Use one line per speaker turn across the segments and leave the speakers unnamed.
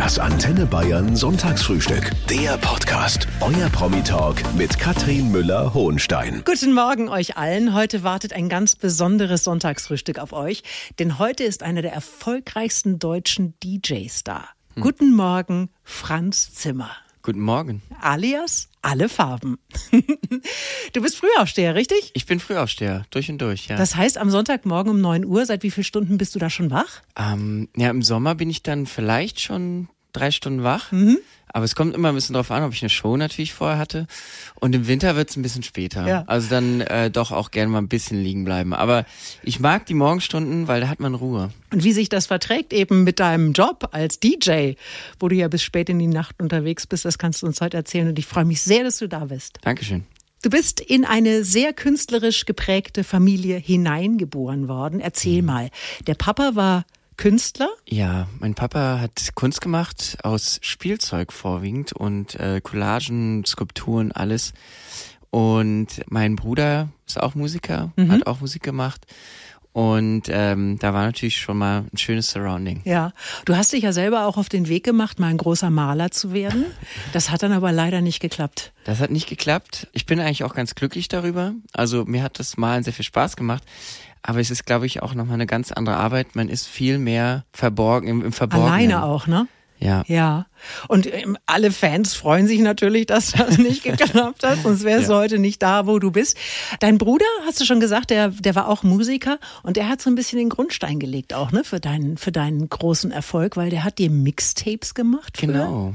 Das Antenne Bayern Sonntagsfrühstück. Der Podcast. Euer Promi-Talk mit Katrin Müller-Hohenstein.
Guten Morgen euch allen. Heute wartet ein ganz besonderes Sonntagsfrühstück auf euch. Denn heute ist einer der erfolgreichsten deutschen DJs da. Guten Morgen, Franz Zimmer.
Guten Morgen.
Alias alle Farben. Du bist Frühaufsteher, richtig?
Ich bin Frühaufsteher, durch und durch, ja.
Das heißt, am Sonntagmorgen um 9 Uhr, seit wie vielen Stunden bist du da schon wach?
Ja, im Sommer bin ich dann vielleicht schon 3 Stunden wach. Aber es kommt immer ein bisschen drauf an, ob ich eine Show natürlich vorher hatte. Und im Winter wird es ein bisschen später.
Ja.
Also dann doch auch gerne mal ein bisschen liegen bleiben. Aber ich mag die Morgenstunden, weil da hat man Ruhe.
Und wie sich das verträgt eben mit deinem Job als DJ, wo du ja bis spät in die Nacht unterwegs bist, das kannst du uns heute erzählen. Und ich freue mich sehr, dass du da bist.
Dankeschön.
Du bist in eine sehr künstlerisch geprägte Familie hineingeboren worden. Erzähl mal, der Papa war Künstler?
Ja, mein Papa hat Kunst gemacht, aus Spielzeug vorwiegend und Collagen, Skulpturen, alles. Und mein Bruder ist auch Musiker, hat auch Musik gemacht. Und da war natürlich schon mal ein schönes Surrounding.
Ja, du hast dich ja selber auch auf den Weg gemacht, mal ein großer Maler zu werden. Das hat dann aber leider nicht geklappt.
Das hat nicht geklappt. Ich bin eigentlich auch ganz glücklich darüber. Also mir hat das Malen sehr viel Spaß gemacht. Aber es ist, glaube ich, auch nochmal eine ganz andere Arbeit. Man ist viel mehr verborgen, im Verborgenen.
Alleine auch, ne?
Ja.
Ja. Und alle Fans freuen sich natürlich, dass das nicht geklappt hat, sonst wärst du heute nicht da, wo du bist. Dein Bruder, hast du schon gesagt, der war auch Musiker und der hat so ein bisschen den Grundstein gelegt auch, ne, für deinen großen Erfolg, weil der hat dir Mixtapes gemacht.
Genau.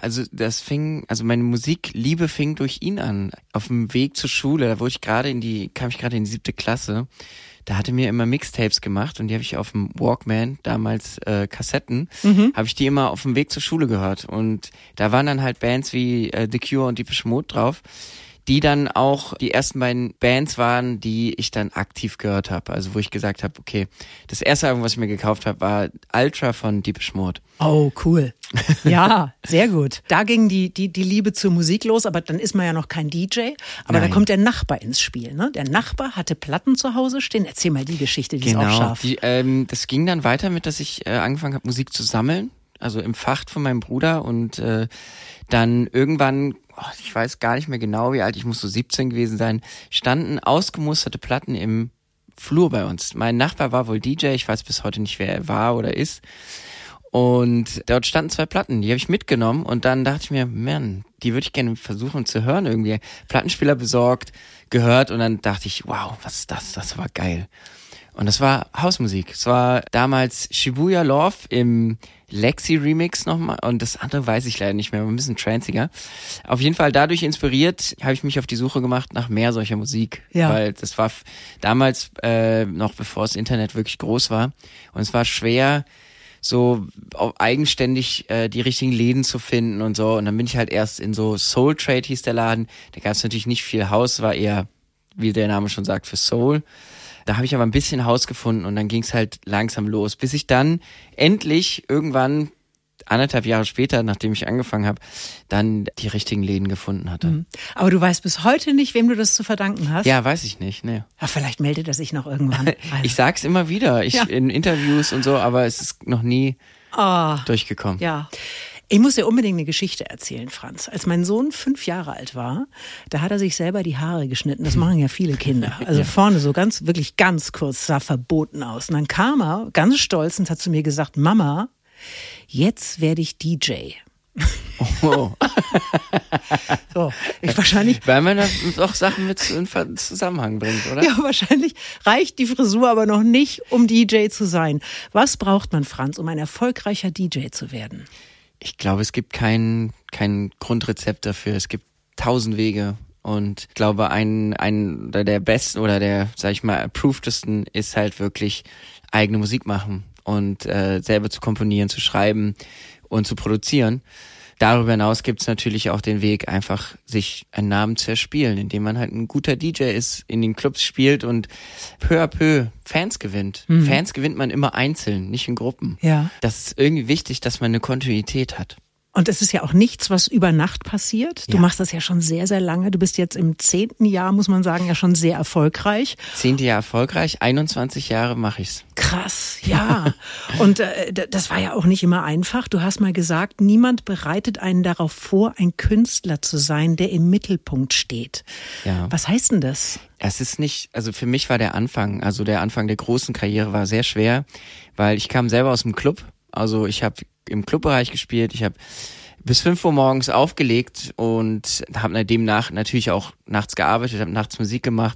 Meine Musikliebe fing durch ihn an. Auf dem Weg zur Schule, da kam ich gerade in die 7. Klasse. Da hatte mir immer Mixtapes gemacht und die habe ich auf dem Walkman, damals Kassetten, habe ich die immer auf dem Weg zur Schule gehört. Und da waren dann halt Bands wie The Cure und Depeche Mode drauf, die dann auch die ersten beiden Bands waren, die ich dann aktiv gehört habe. Also wo ich gesagt habe, okay, das erste Album, was ich mir gekauft habe, war Ultra von Depeche Mode.
Oh, cool. Ja, sehr gut. Da ging die Liebe zur Musik los, aber dann ist man ja noch kein DJ. Aber
Nein.
Da kommt der Nachbar ins Spiel, ne? Der Nachbar hatte Platten zu Hause stehen. Erzähl mal die Geschichte, die ist auch scharf.
Das ging dann weiter mit, dass ich angefangen habe, Musik zu sammeln. Also im Fach von meinem Bruder und dann irgendwann, ich weiß gar nicht mehr genau, wie alt, ich muss so 17 gewesen sein, standen ausgemusterte Platten im Flur bei uns. Mein Nachbar war wohl DJ, ich weiß bis heute nicht, wer er war oder ist. Und dort standen 2 Platten, die habe ich mitgenommen und dann dachte ich mir, man, die würde ich gerne versuchen zu hören irgendwie. Plattenspieler besorgt, gehört und dann dachte ich, wow, was ist das? Das war geil. Und das war Hausmusik. Es war damals Shibuya Love im Lexi-Remix nochmal und das andere weiß ich leider nicht mehr, ein bisschen tranziger. Auf jeden Fall dadurch inspiriert, habe ich mich auf die Suche gemacht nach mehr solcher Musik.
Ja.
Weil das war damals noch bevor das Internet wirklich groß war und es war schwer, so eigenständig die richtigen Läden zu finden und so. Und dann bin ich halt erst in so Soul Trade hieß der Laden. Da gab es natürlich nicht viel Haus, war eher, wie der Name schon sagt, für Soul. Da habe ich aber ein bisschen Haus gefunden und dann ging es halt langsam los, bis ich dann endlich irgendwann 1,5 Jahre später, nachdem ich angefangen habe, dann die richtigen Läden gefunden hatte.
Aber du weißt bis heute nicht, wem du das zu verdanken hast?
Ja, weiß ich nicht, ne.
Ja, vielleicht meldet er sich noch irgendwann.
Ich sag's immer wieder, in Interviews und so, aber es ist noch nie durchgekommen.
Ja. Ich muss dir unbedingt eine Geschichte erzählen, Franz. Als mein Sohn 5 Jahre alt war, da hat er sich selber die Haare geschnitten. Das machen ja viele Kinder. Also vorne so wirklich ganz kurz, sah verboten aus. Und dann kam er ganz stolz und hat zu mir gesagt, Mama, jetzt werde ich DJ.
Oh.
So, wahrscheinlich.
Weil man da auch Sachen mit in Zusammenhang bringt, oder?
Ja, wahrscheinlich reicht die Frisur aber noch nicht, um DJ zu sein. Was braucht man, Franz, um ein erfolgreicher DJ zu werden?
Ich glaube, es gibt kein Grundrezept dafür. Es gibt 1000 Wege. Und ich glaube, ein der besten oder der, sag ich mal, approvedersten ist halt wirklich eigene Musik machen und selber zu komponieren, zu schreiben und zu produzieren. Darüber hinaus gibt's natürlich auch den Weg, einfach sich einen Namen zu erspielen, indem man halt ein guter DJ ist, in den Clubs spielt und peu à peu Fans gewinnt. Fans gewinnt man immer einzeln, nicht in Gruppen.
Ja.
Das ist irgendwie wichtig, dass man eine Kontinuität hat.
Und es ist ja auch nichts, was über Nacht passiert. Du machst das ja schon sehr, sehr lange. Du bist jetzt im 10. Jahr, muss man sagen, ja schon sehr erfolgreich.
10. Jahr erfolgreich, 21 Jahre mache ich's.
Krass, ja. Und das war ja auch nicht immer einfach. Du hast mal gesagt, niemand bereitet einen darauf vor, ein Künstler zu sein, der im Mittelpunkt steht.
Ja.
Was heißt denn das?
Es ist nicht, also für mich war der Anfang der großen Karriere war sehr schwer, weil ich kam selber aus dem Club. Also ich habe im Clubbereich gespielt, ich habe bis 5 Uhr morgens aufgelegt und habe demnach natürlich auch nachts gearbeitet, habe nachts Musik gemacht.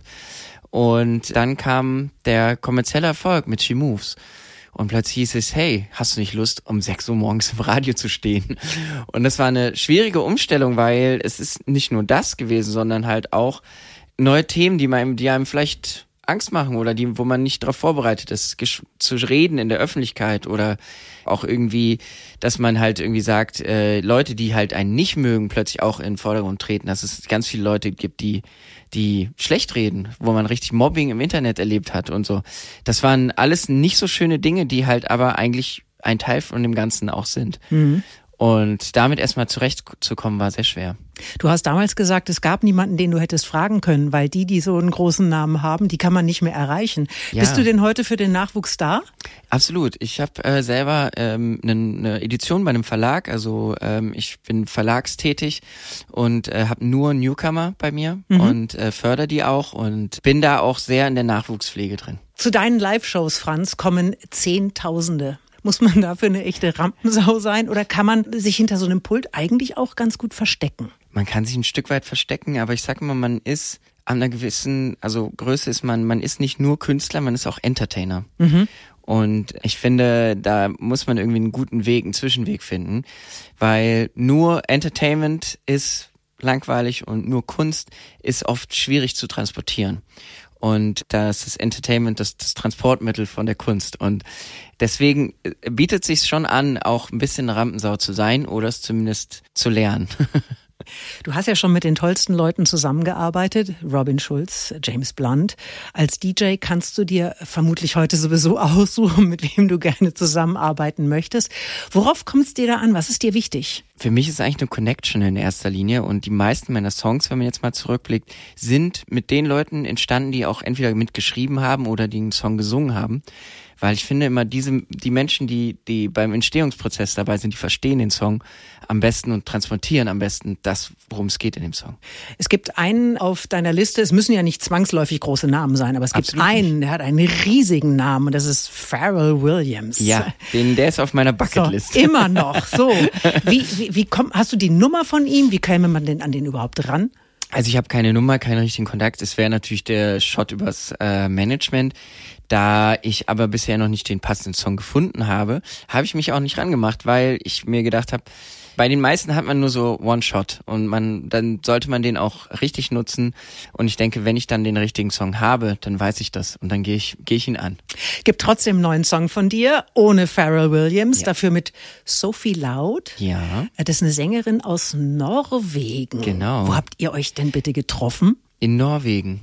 Und dann kam der kommerzielle Erfolg mit She Moves. Und plötzlich hieß es, hey, hast du nicht Lust, um 6 Uhr morgens im Radio zu stehen? Und das war eine schwierige Umstellung, weil es ist nicht nur das gewesen, sondern halt auch neue Themen, die einem vielleicht Angst machen oder wo man nicht darauf vorbereitet ist, zu reden in der Öffentlichkeit oder auch irgendwie, dass man halt irgendwie sagt, Leute, die halt einen nicht mögen, plötzlich auch in den Vordergrund treten, dass es ganz viele Leute gibt, die schlecht reden, wo man richtig Mobbing im Internet erlebt hat und so. Das waren alles nicht so schöne Dinge, die halt aber eigentlich ein Teil von dem Ganzen auch sind. Mhm. Und damit erstmal zurechtzukommen, war sehr schwer.
Du hast damals gesagt, es gab niemanden, den du hättest fragen können, weil die so einen großen Namen haben, die kann man nicht mehr erreichen. Ja. Bist du denn heute für den Nachwuchs da?
Absolut. Ich habe selber eine Edition bei einem Verlag, also ich bin verlagstätig und habe nur Newcomer bei mir und fördere die auch und bin da auch sehr in der Nachwuchspflege drin.
Zu deinen Live-Shows, Franz, kommen Zehntausende. Muss man dafür eine echte Rampensau sein oder kann man sich hinter so einem Pult eigentlich auch ganz gut verstecken?
Man kann sich ein Stück weit verstecken, aber ich sag immer, man ist an einer gewissen, Größe ist man ist nicht nur Künstler, man ist auch Entertainer. Mhm. Und ich finde, da muss man irgendwie einen guten Weg, einen Zwischenweg finden, weil nur Entertainment ist langweilig und nur Kunst ist oft schwierig zu transportieren. Und das ist Entertainment, das Transportmittel von der Kunst. Und deswegen bietet es sich schon an, auch ein bisschen Rampensau zu sein oder es zumindest zu lernen.
Du hast ja schon mit den tollsten Leuten zusammengearbeitet, Robin Schulz, James Blunt. Als DJ kannst du dir vermutlich heute sowieso aussuchen, mit wem du gerne zusammenarbeiten möchtest. Worauf kommt es dir da an? Was ist dir wichtig?
Für mich ist eigentlich eine Connection in erster Linie und die meisten meiner Songs, wenn man jetzt mal zurückblickt, sind mit den Leuten entstanden, die auch entweder mitgeschrieben haben oder die einen Song gesungen haben. Weil ich finde immer, die Menschen, die beim Entstehungsprozess dabei sind, die verstehen den Song am besten und transportieren am besten das, worum es geht in dem Song.
Es gibt einen auf deiner Liste, es müssen ja nicht zwangsläufig große Namen sein, aber es gibt einen, der hat einen riesigen Namen und das ist Pharrell Williams.
Ja, der ist auf meiner Bucketlist.
So, immer noch, so. Hast du die Nummer von ihm? Wie käme man denn an den überhaupt ran?
Also ich habe keine Nummer, keinen richtigen Kontakt. Es wäre natürlich der Shot übers Management. Da ich aber bisher noch nicht den passenden Song gefunden habe, habe ich mich auch nicht rangemacht, weil ich mir gedacht habe, bei den meisten hat man nur so One-Shot und dann sollte man den auch richtig nutzen. Und ich denke, wenn ich dann den richtigen Song habe, dann weiß ich das und dann gehe ich ihn an.
Gibt trotzdem einen neuen Song von dir, ohne Pharrell Williams, dafür mit Sophie Loud. Ja. Das ist eine Sängerin aus Norwegen.
Genau.
Wo habt ihr euch denn bitte getroffen?
In Norwegen.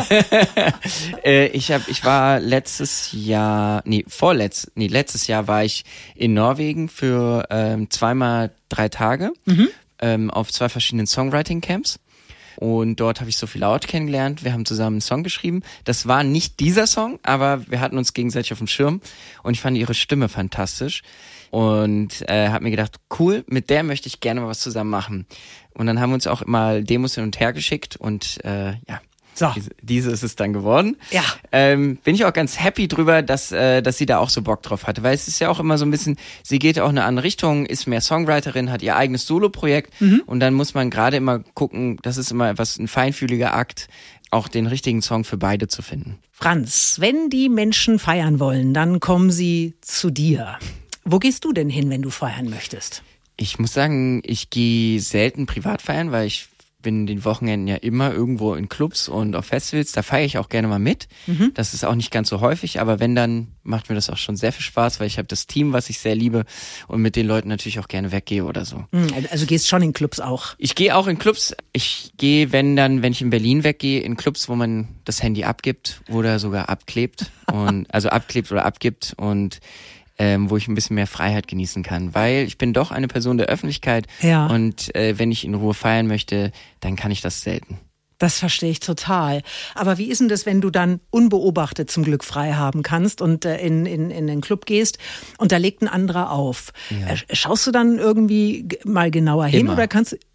Ich war letztes Jahr war ich in Norwegen für 2x3 Tage auf 2 verschiedenen Songwriting-Camps. Und dort habe ich Sophie Loud kennengelernt. Wir haben zusammen einen Song geschrieben. Das war nicht dieser Song, aber wir hatten uns gegenseitig auf dem Schirm. Und ich fand ihre Stimme fantastisch. Und habe mir gedacht, cool, mit der möchte ich gerne mal was zusammen machen. Und dann haben wir uns auch mal Demos hin und her geschickt und
so.
Diese ist es dann geworden.
Ja.
Bin ich auch ganz happy drüber, dass sie da auch so Bock drauf hatte, weil es ist ja auch immer so ein bisschen, sie geht ja auch in eine andere Richtung, ist mehr Songwriterin, hat ihr eigenes Solo-Projekt und dann muss man gerade immer gucken, das ist immer ein feinfühliger Akt, auch den richtigen Song für beide zu finden.
Franz, wenn die Menschen feiern wollen, dann kommen sie zu dir. Wo gehst du denn hin, wenn du feiern möchtest?
Ich muss sagen, ich gehe selten privat feiern, weil ich bin den Wochenenden ja immer irgendwo in Clubs und auf Festivals. Da feiere ich auch gerne mal mit. Das ist auch nicht ganz so häufig, aber wenn, dann macht mir das auch schon sehr viel Spaß, weil ich habe das Team, was ich sehr liebe und mit den Leuten natürlich auch gerne weggehe oder so.
Also gehst schon in Clubs auch?
Ich gehe auch in Clubs. Ich gehe, wenn ich in Berlin weggehe, in Clubs, wo man das Handy abgibt oder sogar abklebt. Also abklebt oder abgibt und wo ich ein bisschen mehr Freiheit genießen kann, weil ich bin doch eine Person der Öffentlichkeit und wenn ich in Ruhe feiern möchte, dann kann ich das selten.
Das verstehe ich total. Aber wie ist denn das, wenn du dann unbeobachtet zum Glück frei haben kannst und in den Club gehst und da legt ein anderer auf? Ja. Schaust du dann irgendwie mal genauer hin oder kannst du...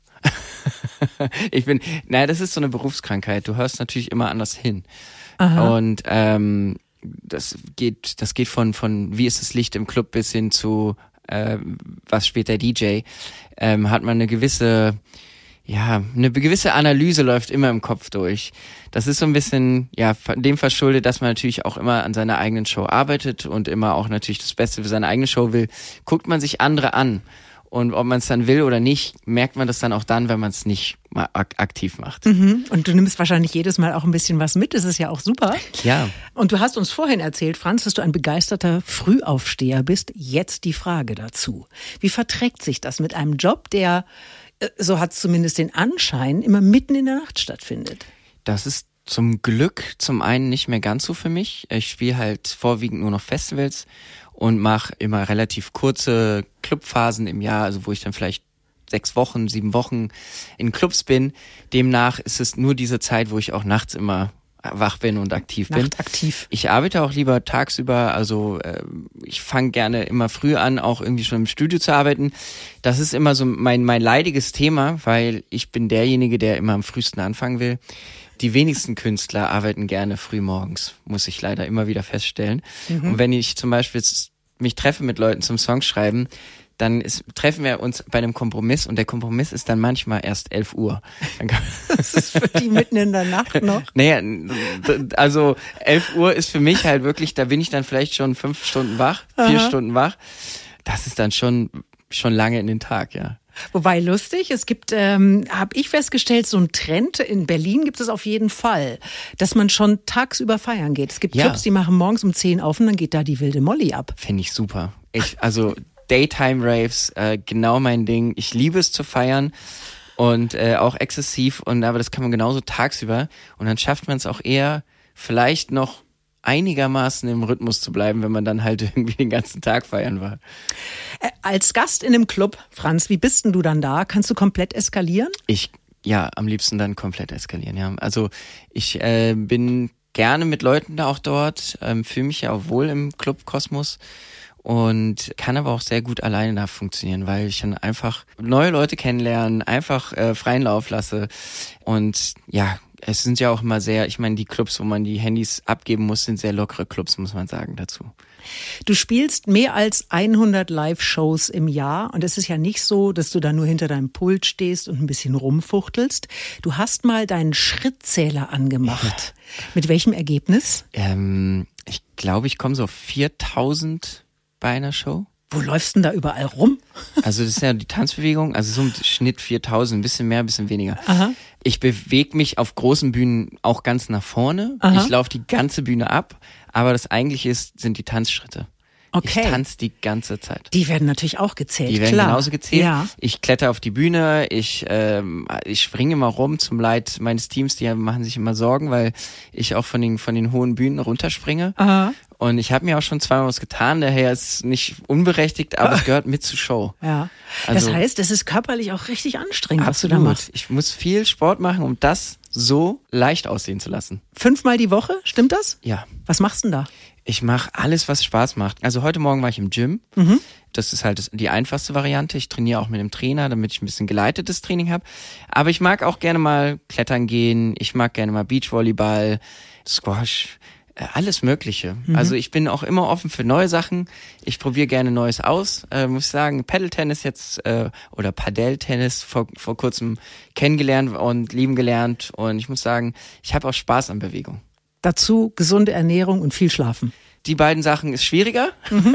das ist so eine Berufskrankheit. Du hörst natürlich immer anders hin.
Aha.
Und das geht von wie ist das Licht im Club bis hin zu was spielt der DJ. Hat man eine gewisse Analyse läuft immer im Kopf durch. Das ist so ein bisschen, dem verschuldet, dass man natürlich auch immer an seiner eigenen Show arbeitet und immer auch natürlich das Beste für seine eigene Show will. Guckt man sich andere an. Und ob man es dann will oder nicht, merkt man das dann auch dann, wenn man es nicht mal aktiv macht.
Mhm. Und du nimmst wahrscheinlich jedes Mal auch ein bisschen was mit. Das ist ja auch super.
Ja.
Und du hast uns vorhin erzählt, Franz, dass du ein begeisterter Frühaufsteher bist. Jetzt die Frage dazu. Wie verträgt sich das mit einem Job, der, so hat es zumindest den Anschein, immer mitten in der Nacht stattfindet?
Das ist zum Glück zum einen nicht mehr ganz so für mich. Ich spiele halt vorwiegend nur noch Festivals und mache immer relativ kurze Clubphasen im Jahr, also wo ich dann vielleicht 6 Wochen, 7 Wochen in Clubs bin. Demnach ist es nur diese Zeit, wo ich auch nachts immer wach bin und aktiv bin.
Nachtaktiv.
Ich arbeite auch lieber tagsüber, also ich fange gerne immer früh an, auch irgendwie schon im Studio zu arbeiten. Das ist immer so mein leidiges Thema, weil ich bin derjenige, der immer am frühesten anfangen will. Die wenigsten Künstler arbeiten gerne früh morgens, muss ich leider immer wieder feststellen. Mhm. Und wenn ich zum Beispiel mich treffe mit Leuten zum Songschreiben, dann treffen wir uns bei einem Kompromiss und der Kompromiss ist dann manchmal erst 11 Uhr.
Das ist für die mitten in der Nacht noch?
Naja, also 11 Uhr ist für mich halt wirklich, da bin ich dann vielleicht schon 5 Stunden wach, 4 Stunden wach. Das ist dann schon lange in den Tag, ja.
Wobei lustig, es gibt, habe ich festgestellt, so ein Trend, in Berlin gibt es auf jeden Fall, dass man schon tagsüber feiern geht. Es gibt Clubs, die machen morgens um 10 auf und dann geht da die wilde Molly ab.
Finde ich super. Also Daytime Raves, genau mein Ding. Ich liebe es zu feiern und auch exzessiv, aber das kann man genauso tagsüber und dann schafft man es auch eher vielleicht noch einigermaßen im Rhythmus zu bleiben, wenn man dann halt irgendwie den ganzen Tag feiern war.
Als Gast in einem Club, Franz, wie bist denn du dann da? Kannst du komplett eskalieren?
Am liebsten dann komplett eskalieren, ja. Also ich bin gerne mit Leuten da auch dort, fühle mich ja auch wohl im Club-Kosmos und kann aber auch sehr gut alleine da funktionieren, weil ich dann einfach neue Leute kennenlernen, einfach freien Lauf lasse und ja, es sind ja auch immer ich meine, die Clubs, wo man die Handys abgeben muss, sind sehr lockere Clubs, muss man sagen, dazu.
Du spielst mehr als 100 Live-Shows im Jahr und es ist ja nicht so, dass du da nur hinter deinem Pult stehst und ein bisschen rumfuchtelst. Du hast mal deinen Schrittzähler angemacht. Ja. Mit welchem Ergebnis?
Ich glaube, ich komme so auf 4.000 bei einer Show.
Wo läufst du denn da überall rum?
Also das ist ja die Tanzbewegung, also so im Schnitt 4.000, ein bisschen mehr, ein bisschen weniger.
Aha.
Ich bewege mich auf großen Bühnen auch ganz nach vorne.
Aha.
Ich laufe die ganze Bühne ab, aber das Eigentliche sind die Tanzschritte.
Okay.
Ich tanze die ganze Zeit.
Die werden natürlich auch gezählt,
Die werden
klar.
genauso gezählt.
Ja.
Ich kletter auf die Bühne, ich springe immer rum zum Leid meines Teams, die machen sich immer Sorgen, weil ich auch von den hohen Bühnen runterspringe.
Aha.
Und ich habe mir auch schon zweimal was getan, daher ist es nicht unberechtigt, aber es gehört mit zur Show.
Ja.
Also,
das heißt, es ist körperlich auch richtig anstrengend,
absolut.
Was du da machst.
Ich muss viel Sport machen, um das so leicht aussehen zu lassen.
5-mal die Woche, stimmt das?
Ja.
Was machst du denn da?
Ich mache alles, was Spaß macht. Also heute Morgen war ich im Gym.
Mhm.
Das ist halt die einfachste Variante. Ich trainiere auch mit einem Trainer, damit ich ein bisschen geleitetes Training habe. Aber ich mag auch gerne mal klettern gehen. Ich mag gerne mal Beachvolleyball, Squash, alles Mögliche. Mhm. Also ich bin auch immer offen für neue Sachen. Ich probiere gerne Neues aus. Muss ich sagen, Paddle-Tennis jetzt oder Padel-Tennis vor kurzem kennengelernt und lieben gelernt. Und ich muss sagen, ich habe auch Spaß an Bewegung.
Dazu gesunde Ernährung und viel Schlafen.
Die beiden Sachen ist schwieriger. Mhm.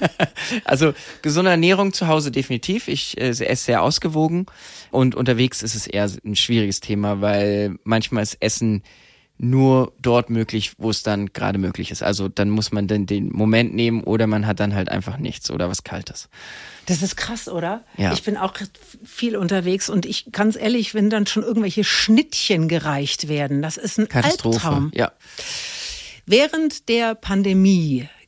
Also gesunde Ernährung zu Hause definitiv. Ich esse sehr ausgewogen und unterwegs ist es eher ein schwieriges Thema, weil manchmal ist Essen nur dort möglich, wo es dann gerade möglich ist. Also dann muss man dann den Moment nehmen oder man hat dann halt einfach nichts oder was Kaltes.
Das ist krass, oder?
Ja.
Ich bin auch viel unterwegs und ich, ganz ehrlich, wenn dann schon irgendwelche Schnittchen gereicht werden, das ist ein
Katastrophe.
Albtraum.
Ja.
Während der Pandemie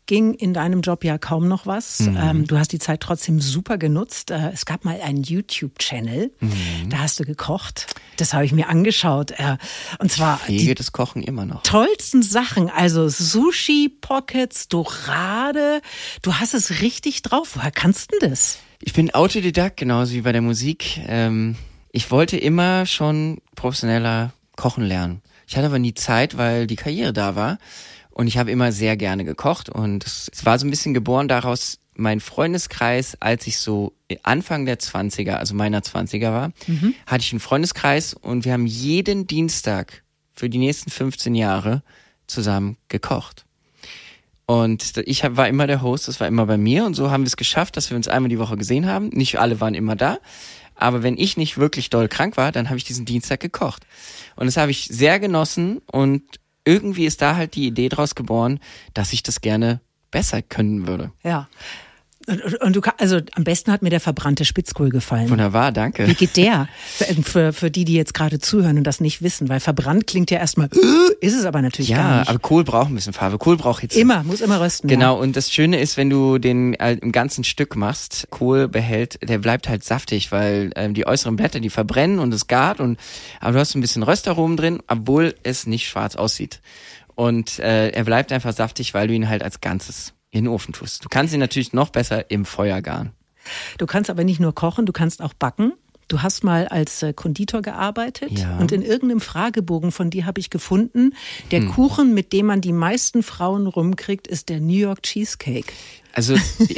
ging in deinem Job ja kaum noch was. Du hast die Zeit trotzdem super genutzt. Es gab mal einen YouTube-Channel, da hast du gekocht. Das habe ich mir angeschaut. Und zwar
das Kochen immer noch.
Tollsten Sachen, also Sushi, Pockets, Dorade. Du hast es richtig drauf. Woher kannst du denn das?
Ich bin Autodidakt, genauso wie bei der Musik. Ich wollte immer schon professioneller kochen lernen. Ich hatte aber nie Zeit, weil die Karriere da war. Und ich habe immer sehr gerne gekocht. Und es war so ein bisschen geboren daraus, mein Freundeskreis, als ich so Anfang der 20er, also meiner 20er war, hatte ich einen Freundeskreis und wir haben jeden Dienstag für die nächsten 15 Jahre zusammen gekocht. Und ich war immer der Host, das war immer bei mir und so haben wir es geschafft, dass wir uns einmal die Woche gesehen haben. Nicht alle waren immer da, aber wenn ich nicht wirklich doll krank war, dann habe ich diesen Dienstag gekocht. Und das habe ich sehr genossen und irgendwie ist da halt die Idee draus geboren, dass ich das gerne besser können würde.
Ja. Und also am besten hat mir der verbrannte Spitzkohl gefallen.
Wunderbar, danke.
Wie geht der? Für die jetzt gerade zuhören und das nicht wissen, weil verbrannt klingt ja erstmal, ist es aber natürlich gar nicht.
Ja, aber Kohl braucht ein bisschen Farbe, Kohl braucht Hitze.
Muss immer rösten.
Genau,
ja.
und das Schöne ist, wenn du den im ganzen Stück machst, Kohl der bleibt halt saftig, weil die äußeren Blätter, die verbrennen und es gart aber du hast ein bisschen Röstaromen drin, obwohl es nicht schwarz aussieht. Und er bleibt einfach saftig, weil du ihn halt als Ganzes in den Ofen tust. Du kannst ihn natürlich noch besser im Feuer garen.
Du kannst aber nicht nur kochen, du kannst auch backen. Du hast mal als Konditor gearbeitet und in irgendeinem Fragebogen von dir habe ich gefunden, der Kuchen, mit dem man die meisten Frauen rumkriegt, ist der New York Cheesecake.
Also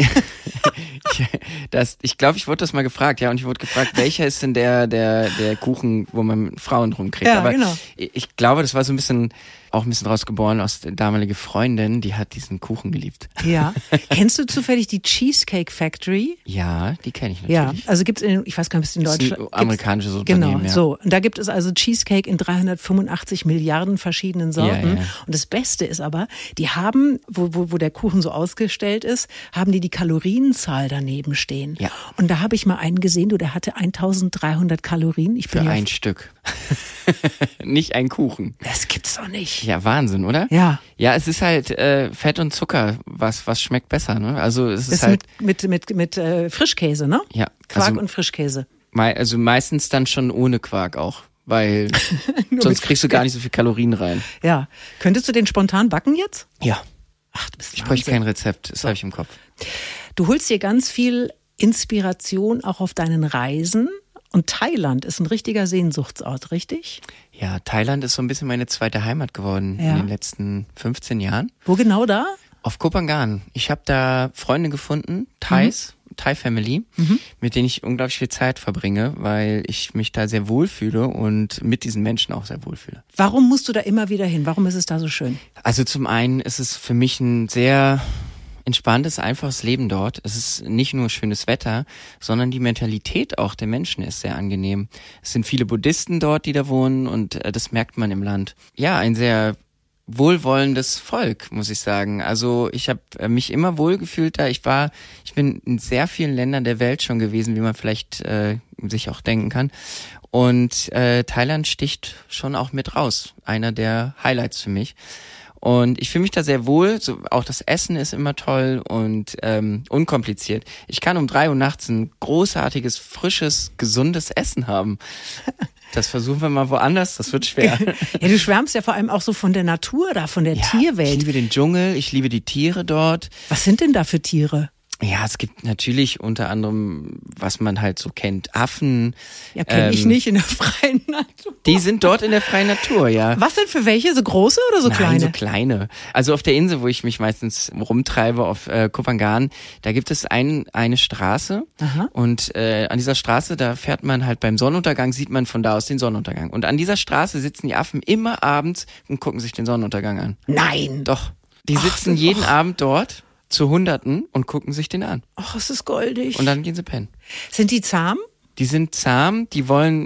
ich glaube, ich wurde das mal gefragt, ja, und ich wurde gefragt, welcher ist denn der Kuchen, wo man Frauen rumkriegt.
Ja,
aber
genau.
Ich glaube, das war so ein bisschen rausgeboren aus der damalige Freundin, die hat diesen Kuchen geliebt.
Ja. Kennst du zufällig die Cheesecake Factory?
Ja, die kenne ich natürlich.
Ja, also gibt's ich weiß gar nicht, ob es in Deutschland
ist ein amerikanisches Unternehmen,
genau,
ja.
so. Und da gibt es also Cheesecake in 385 Milliarden verschiedenen Sorten.
Ja.
Und das Beste ist aber, die haben, wo der Kuchen so ausgestellt ist, haben die Kalorienzahl daneben stehen.
Ja.
Und da habe ich mal einen gesehen, der hatte 1300 Kalorien.
Für ein Stück. Nicht ein Kuchen.
Das gibt's doch nicht.
Ja, Wahnsinn, oder?
Ja.
Ja, es ist halt Fett und Zucker, was schmeckt besser, ne? Also es ist
das
halt
mit Frischkäse, ne?
Ja.
Quark
also,
und Frischkäse.
Also meistens dann schon ohne Quark auch, weil sonst kriegst du gar nicht so viel Kalorien rein.
Ja. Könntest du den spontan backen jetzt?
Ja.
Ach, du bist
Ich bräuchte
Wahnsinn.
kein Rezept, das habe ich im Kopf.
Du holst dir ganz viel Inspiration auch auf deinen Reisen. Und Thailand ist ein richtiger Sehnsuchtsort, richtig?
Ja, Thailand ist so ein bisschen meine zweite Heimat geworden in den letzten 15 Jahren.
Wo genau da?
Auf Koh Phangan. Ich habe da Freunde gefunden, Thai-Family, mit denen ich unglaublich viel Zeit verbringe, weil ich mich da sehr wohlfühle und mit diesen Menschen auch sehr wohlfühle.
Warum musst du da immer wieder hin? Warum ist es da so schön?
Also zum einen ist es für mich ein sehr entspanntes, einfaches Leben dort. Es ist nicht nur schönes Wetter, sondern die Mentalität auch der Menschen ist sehr angenehm. Es sind viele Buddhisten dort, die da wohnen und das merkt man im Land. Ja, ein sehr wohlwollendes Volk, muss ich sagen. Also ich habe mich immer wohlgefühlt da. Ich bin in sehr vielen Ländern der Welt schon gewesen, wie man vielleicht sich auch denken kann. Und Thailand sticht schon auch mit raus. Einer der Highlights für mich. Und ich fühle mich da sehr wohl, so, auch das Essen ist immer toll und unkompliziert. Ich kann um 3 Uhr nachts ein großartiges, frisches, gesundes Essen haben. Das versuchen wir mal woanders, das wird schwer.
Ja, du schwärmst ja vor allem auch so von der Natur da, von der Tierwelt.
Ich liebe den Dschungel, ich liebe die Tiere dort.
Was sind denn da für Tiere?
Ja, es gibt natürlich unter anderem, was man halt so kennt, Affen.
Ja, kenne ich nicht in der freien Natur.
Die sind dort in der freien Natur, ja.
Was denn für welche? So große oder so kleine?
Nein, so kleine. Also auf der Insel, wo ich mich meistens rumtreibe, auf Koh Phangan, da gibt es eine Straße.
Aha.
Und an dieser Straße, da fährt man halt beim Sonnenuntergang, sieht man von da aus den Sonnenuntergang. Und an dieser Straße sitzen die Affen immer abends und gucken sich den Sonnenuntergang an.
Nein.
Doch. Die sitzen jeden Abend dort zu Hunderten und gucken sich den an.
Ach, es ist goldig.
Und dann gehen sie pennen.
Sind die zahm?
Die sind zahm, die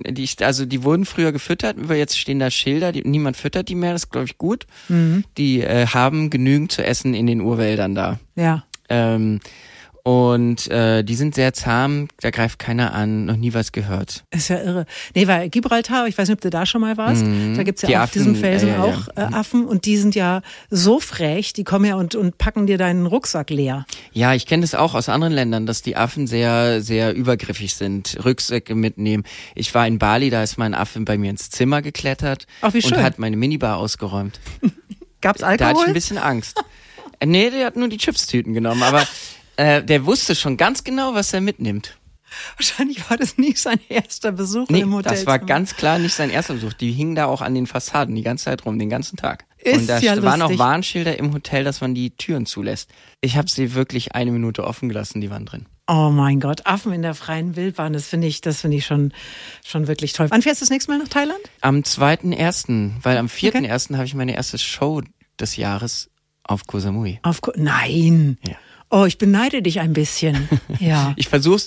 wurden früher gefüttert, aber jetzt stehen da Schilder, niemand füttert die mehr, das ist, glaube ich, gut. Die haben genügend zu essen in den Urwäldern da.
Ja.
Und die sind sehr zahm, da greift keiner an, noch nie was gehört.
Ist ja irre. Nee, weil Gibraltar, ich weiß nicht, ob du da schon mal warst, da gibt's ja
Die
auf
Affen,
diesem Felsen
ja.
auch Affen und die sind ja so frech, die kommen ja und packen dir deinen Rucksack leer.
Ja, ich kenne das auch aus anderen Ländern, dass die Affen sehr, sehr übergriffig sind, Rucksäcke mitnehmen. Ich war in Bali, da ist mein Affe bei mir ins Zimmer geklettert
Ach, wie schön.
und hat meine Minibar ausgeräumt.
Gab's
Da hatte ich
Alkohol?
ein bisschen Angst. Nee, der hat nur die Chipstüten genommen, aber der wusste schon ganz genau, was er mitnimmt.
Wahrscheinlich war das nie sein erster Besuch
Nee,
im Hotel.
das war ganz klar nicht sein erster Besuch. Die hingen da auch an den Fassaden die ganze Zeit rum, den ganzen Tag.
Ist
und da
ja
waren auch
lustig.
Warnschilder im Hotel, dass man die Türen zulässt. Ich habe sie wirklich 1 Minute offen gelassen, die waren drin.
Oh mein Gott, Affen in der freien Wildbahn, das finde ich schon wirklich toll. Wann fährst du das nächste Mal nach Thailand?
Am 2.1., weil am 4.1. habe ich meine erste Show des Jahres auf Koh Samui.
Nein.
Ja.
Oh, ich beneide dich ein bisschen. Ja.
Ich versuche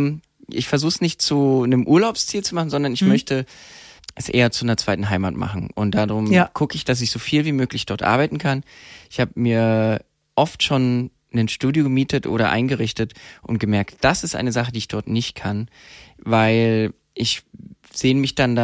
es nicht zu einem Urlaubsziel zu machen, sondern ich möchte es eher zu einer zweiten Heimat machen. Und darum gucke ich, dass ich so viel wie möglich dort arbeiten kann. Ich habe mir oft schon ein Studio gemietet oder eingerichtet und gemerkt, das ist eine Sache, die ich dort nicht kann, weil ich sehne mich dann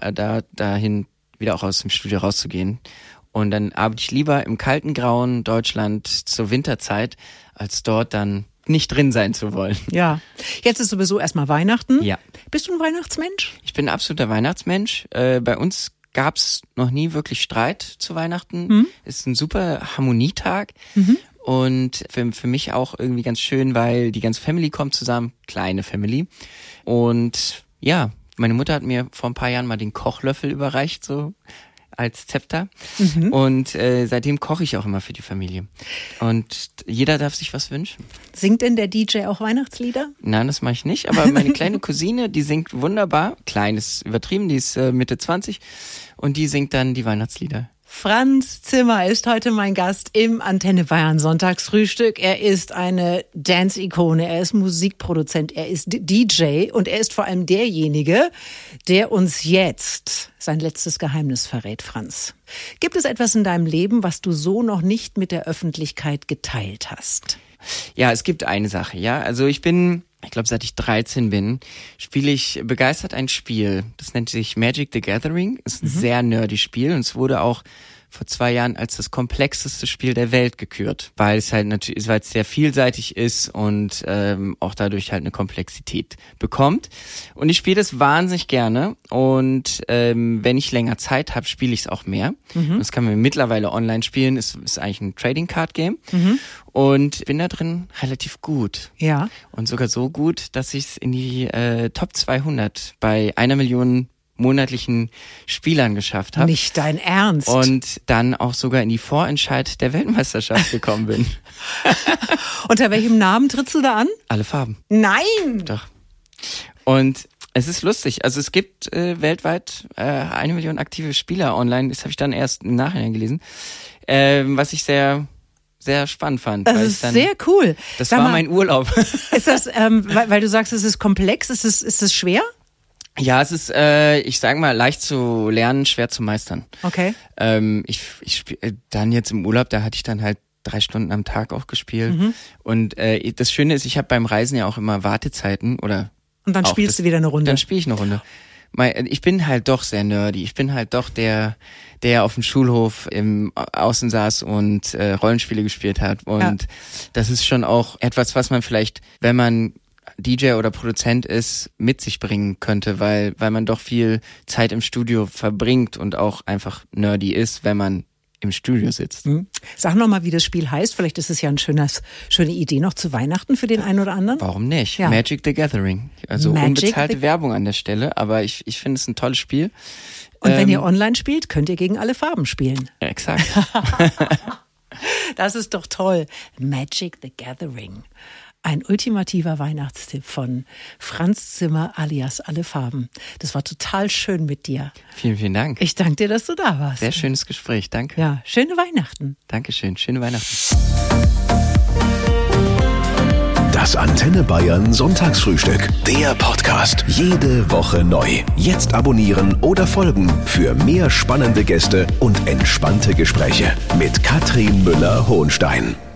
dahin, wieder auch aus dem Studio rauszugehen. Und dann arbeite ich lieber im kalten, grauen Deutschland zur Winterzeit, als dort dann nicht drin sein zu wollen.
Ja. Jetzt ist sowieso erstmal Weihnachten.
Ja.
Bist du ein Weihnachtsmensch?
Ich bin ein absoluter Weihnachtsmensch. Bei uns gab's noch nie wirklich Streit zu Weihnachten. Ist ein super Harmonietag. Und für mich auch irgendwie ganz schön, weil die ganze Family kommt zusammen, kleine Family. Und ja, meine Mutter hat mir vor ein paar Jahren mal den Kochlöffel überreicht, so als Zepter. Und seitdem koche ich auch immer für die Familie. Und jeder darf sich was wünschen.
Singt denn der DJ auch Weihnachtslieder?
Nein, das mache ich nicht. Aber meine kleine Cousine, die singt wunderbar. Klein ist übertrieben, die ist Mitte 20. Und die singt dann die Weihnachtslieder.
Franz Zimmer ist heute mein Gast im Antenne Bayern Sonntagsfrühstück. Er ist eine Dance-Ikone, er ist Musikproduzent, er ist DJ und er ist vor allem derjenige, der uns jetzt sein letztes Geheimnis verrät, Franz. Gibt es etwas in deinem Leben, was du so noch nicht mit der Öffentlichkeit geteilt hast?
Ja, es gibt eine Sache, ja. Also ich glaube, seit ich 13 bin, spiele ich begeistert ein Spiel. Das nennt sich Magic the Gathering. Ist ein sehr nerdy Spiel und es wurde auch vor 2 Jahren als das komplexeste Spiel der Welt gekürt, weil es halt natürlich, weil es sehr vielseitig ist und auch dadurch halt eine Komplexität bekommt. Und ich spiele das wahnsinnig gerne und wenn ich länger Zeit habe, spiele ich es auch mehr. Das kann man mittlerweile online spielen. Ist eigentlich ein Trading Card Game und bin da drin relativ gut.
Ja.
Und sogar so gut, dass ich es in die Top 200 bei 1 Million monatlichen Spielern geschafft habe.
Nicht dein Ernst.
Und dann auch sogar in die Vorentscheid der Weltmeisterschaft gekommen bin.
Unter welchem Namen trittst du da an?
Alle Farben.
Nein!
Doch. Und es ist lustig. Also es gibt weltweit 1 Million aktive Spieler online. Das habe ich dann erst im Nachhinein gelesen. Was ich sehr, sehr spannend fand.
Das ist sehr cool.
Das
Sag
war
mal,
mein Urlaub.
Ist das, weil du sagst, es ist komplex, ist es schwer?
Ja, es ist, ich sag mal, leicht zu lernen, schwer zu meistern.
Okay.
Ich dann jetzt im Urlaub, da hatte ich dann halt 3 Stunden am Tag auch gespielt. Und das Schöne ist, ich habe beim Reisen ja auch immer Wartezeiten oder
Und dann spielst du wieder eine Runde.
Dann spiele ich eine Runde. Ich bin halt doch sehr nerdy. Ich bin halt doch der auf dem Schulhof im Außen saß und Rollenspiele gespielt hat. Und das ist schon auch etwas, was man vielleicht, wenn man DJ oder Produzent ist, mit sich bringen könnte, weil man doch viel Zeit im Studio verbringt und auch einfach nerdy ist, wenn man im Studio sitzt.
Sag noch mal, wie das Spiel heißt. Vielleicht ist es ja eine schöne Idee noch zu Weihnachten für den einen oder anderen.
Warum nicht?
Ja.
Magic the Gathering. Also unbezahlte Werbung an der Stelle, aber ich finde es ein tolles Spiel.
Und wenn ihr online spielt, könnt ihr gegen alle Farben spielen.
Exakt.
Das ist doch toll. Magic the Gathering. Ein ultimativer Weihnachtstipp von Franz Zimmer alias Alle Farben. Das war total schön mit dir.
Vielen, vielen Dank.
Ich danke dir, dass du da warst.
Sehr schönes Gespräch, danke.
Ja, schöne Weihnachten.
Dankeschön, schöne Weihnachten.
Das Antenne Bayern Sonntagsfrühstück. Der Podcast. Jede Woche neu. Jetzt abonnieren oder folgen für mehr spannende Gäste und entspannte Gespräche mit Katrin Müller-Hohenstein.